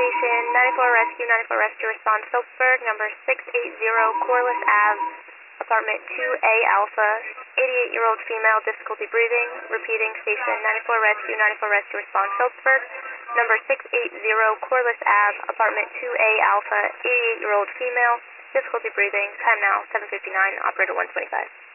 Station 94 Rescue respond Phillipsburg, number 680 Corliss Ave, apartment 2A Alpha, 88-year-old female, difficulty breathing. Repeating, Station 94 Rescue respond Phillipsburg, number 680 Corliss Ave, apartment 2A Alpha, 88-year-old female, difficulty breathing. Time now 7:59, operator 125.